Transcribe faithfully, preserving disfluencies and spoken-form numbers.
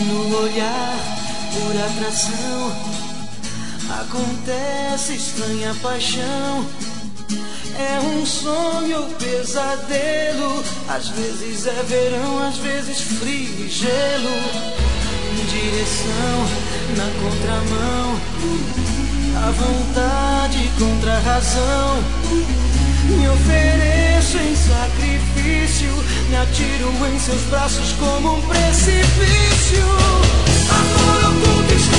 no olhar, por atração, acontece estranha paixão. É um sonho, pesadelo, às vezes é verão, às vezes frio e gelo. Direção na contramão, a vontade contra a razão. Me ofereço em sacrifício, me atiro em seus braços como um precipício. Amor oculto.